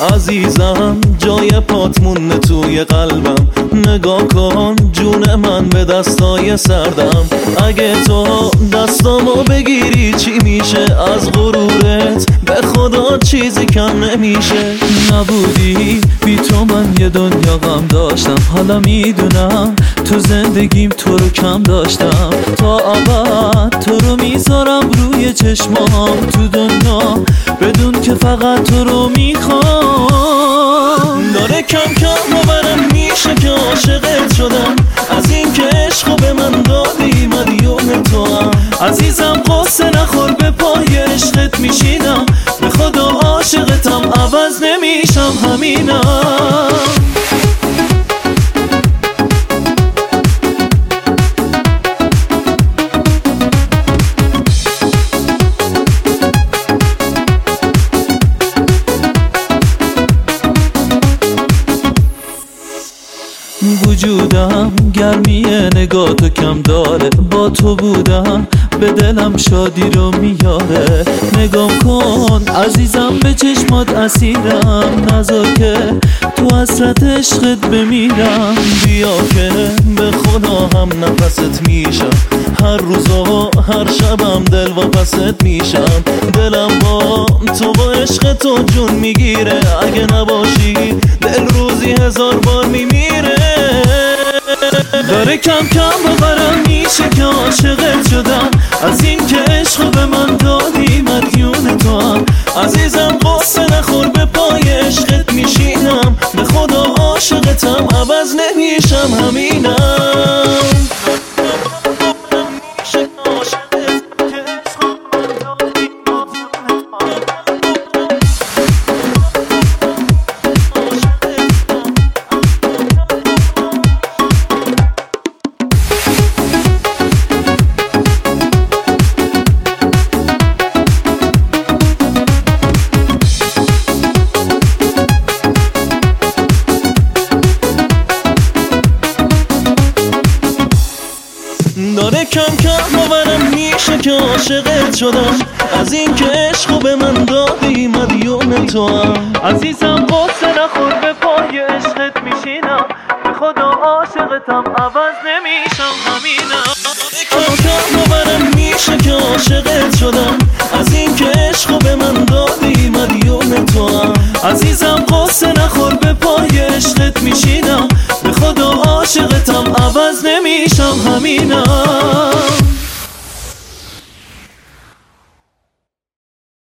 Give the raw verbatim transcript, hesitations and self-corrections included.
عزیزم جای پات مونه توی قلبم، نگاه کن جون من به دستای سردم. اگه تو دستامو بگیری چی میشه؟ از غرورت به خدا چیزی کم نمیشه. نبودی بی تو من یه دنیا غم داشتم، حالا میدونم تو زندگیم تو رو کم داشتم. تا ابد تو رو میذارم روی چشمام تو دنیا، بدون که فقط تو رو میخوام. داره کم کم باورم میشه که عاشقت شدم، از این که عشقو به من دادی مدیون تو هم. عزیزم قصه نخور به پای عشقت میشینم، به خدا عاشقتم عوض نمیشم همینم. وجودم گرمی نگاه تو کم داره، با تو بودم به دلم شادی رو میاره. نگام کن عزیزم به چشمات اسیرم، نذار که تو حسرت عشقت بمیرم. بیا که به خدا هم نفست میشم، هر روز و هر شبم دل واپست میشم. دلم با تو با عشق تو جون میگیره، اگه نباشی دل روزی هزار بار میمیره. داره کم کم باورم میشه که عاشقت شدم، از این که عشقو به من دادی مدیون تو هم. عزیزم قصه نخور به پای عشقت میشینم، به خدا عاشقتم عوض نمیشم همینم. داره کم کم باورم میشه که عاشقت شدم، از این که عشقو به من دادی مدیون تو هم. عزیزم قصه نخور به پای عشقت میشینم، به خدا عاشقتم عوض نمیشم همینم. کم کم باورم میشه که عاشقت شدم، از این که عشقو به من دادی مدیون تو هم. عزیزم قصه نخور به پای عشقت میشینم، به خدا عاشقتم عوض نمیشم همینم.